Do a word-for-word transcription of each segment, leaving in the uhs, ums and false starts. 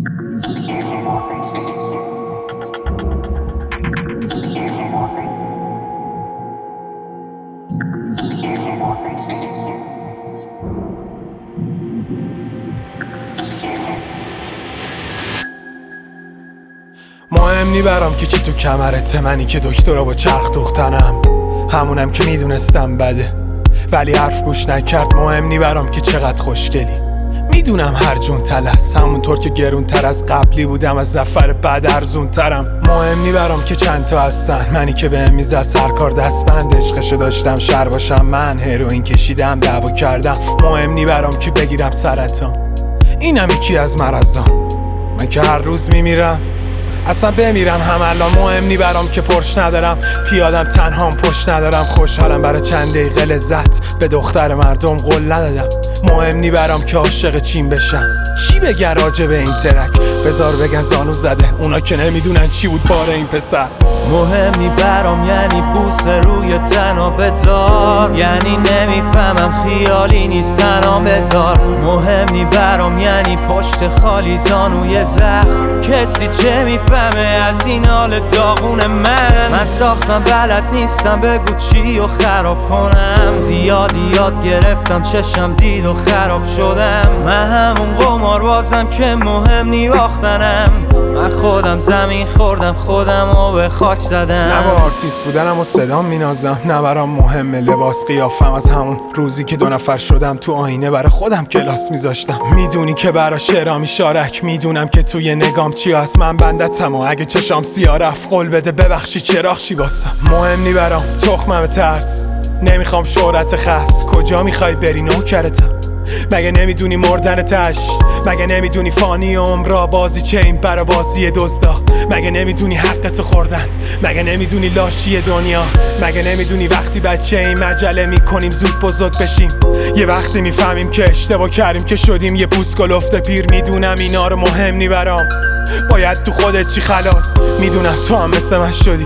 مهم نی برام که چی تو کمرته، منی که دکترا با چرخ دوختنم، همونم که میدونستم بده ولی حرف گوش نکرد. مهم نی برام که چقدر خوشگلی، میدونم هر جون تلس، همونطور که گرون تر از قبلی بودم از زفر بعد ارزون ترم. مهم نی برام که چند تا هستن، منی که بهم میزد سرکار دستبند، عشقشو داشتم شر باشم من، هروئین کشیدم دعوا کردم. مهم نی برام که بگیرم سرطان، اینم یکی از مرضام، من که هر روز میمیرم اصلا بمیرم هم الان. مهم نی برام که پرش ندارم، پیادم تنهام پشت ندارم، خوشحالم برای چند دقیقه لذت، به دختر مردم قول ندادم. مهم نی برام که عاشق چین بشم، چی بگن راجع به این ترک، بذار بگن زانو زده، اونا که نمیدونن چی بود بار این پسر. مهم نی برام یعنی بوس روی تنها بدار، یعنی نمیفهمم خیالی نیست تنها بذار. مهم نی برام یعنی پشت خالی زانوی زخم، کسی چه میفهمه از این حال داغون من. من ساختم بلد نیستم بگو چی و خراب کنم، زیادی یاد گرفتم چشم دید و خراب شدم. من همون قمار بازم که مهم نی باختنم، من خودم زمین خوردم خودم و به خاک زدم. نه با آرتیست بودنم و صدام مینازم، نه برام مهمه لباس قیافم، از همون روزی که دو نفر شدم تو آینه برای خودم کلاس میذاشتم. میدونی که برا شعرام میشارک، میدونم که توی نگام چی هست، من بندتم و اگه چشام سیاه رفت قول بده ببخشی چراغ چی واسم. مهم نی برام تخمم ترس، نمیخوام شهرت خاص، کجا میخوای بری نوکرتم، مگه نمیدونی مردن تش، مگه نمیدونی فانی عمر را بازی چه این برا بازی دزدا، مگه نمیدونی حقتو خوردن، مگه نمیدونی لاشی دنیا، مگه نمیدونی وقتی بچه این مجله میکنیم زود بزرگ بشیم، یه وقتی میفهمیم که اشتباه کردیم که شدیم یه پوست گلفته پیر. میدونم اینا رو مهم نی برام، باید تو خودت چی خلاص، میدونم تو هم مثل من شدی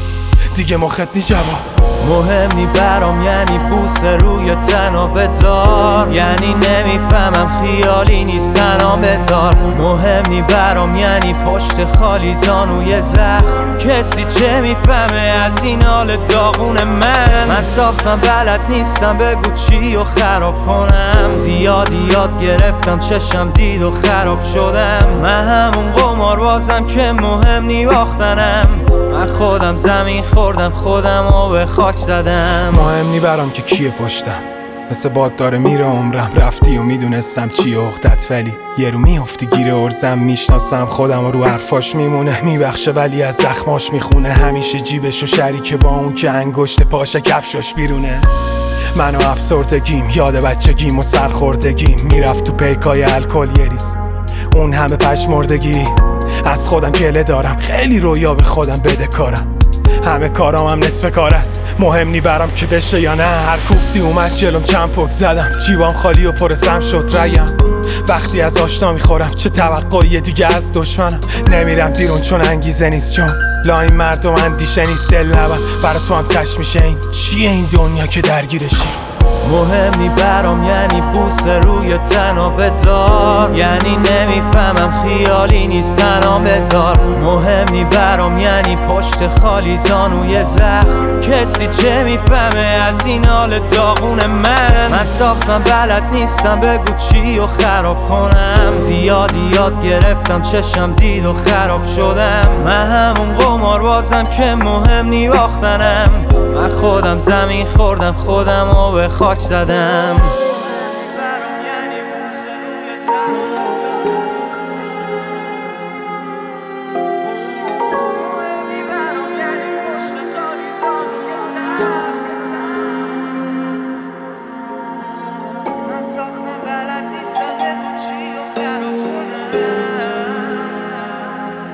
دیگه مخت نی جواب. مهم نی برام یعنی بوس روی تنها بدار، یعنی نمیفهمم خیالی نیست تنها بذار. مهم نی برام یعنی پشت خالی زانوی زخم، کسی چه میفهمه از این حال داغون من. من ساختم بلد نیستم بگو چی و خراب کنم، زیادی یاد گرفتم چشم دید و خراب شدم. من همون قمار بازم که مهم نی باختنم، من خودم زمین خوردم خودم و به خاک زدم. مهم نی برام که کیه پشتم، مثل باد داره میره عمرم، رفتی و میدونستم چیه عقدت، ولی یه رو میافتی گیر ارزم، میشناسم خودم و رو حرفاش میمونه، میبخشه ولی از زخماش میخونه، همیشه جیبش و شریکه با اون که انگشت پاشه کفشاش بیرونه. من و افسردگیم، یاد بچگیم و سرخوردگیم، میرفت تو پیکای الکل یه ریز، اون همه پشمردگی، از خودم گله دارم، خیلی رویا به خودم بده کارم، همه کارام هم نصف کار است. مهم نی برام که بشه یا نه، هر کوفتی اومد جلوم چند پک زدم، جیبام خالی و پر سم شد ریم. وقتی از آشنا میخورم چه توقعی دیگه از دشمنم، نمیرم بیرون چون انگیزه نیست، چون لا این مردم اندیشه نیست، دل نبر برا تو هم تش میشه، این چیه این دنیا که درگیرشی. مهم نی برام یعنی بوس روی تنها بدار، یعنی نمیفهمم خیالی نیست تنها بذار. مهم نی برام یعنی پشت خالی زانوی زخم، کسی چه میفهمه از این حال داغون من. من ساختم بلد نیستم بگو چی و خراب کنم، زیادی یاد گرفتم چشم دید و خراب شدم. من همون قمار بازم که مهم نی باختنم، من خودم زمین خوردم خودم و به خاک زدم.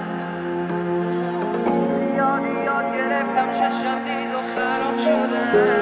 یاد یاد گرفتم چشم دید و خراب شده.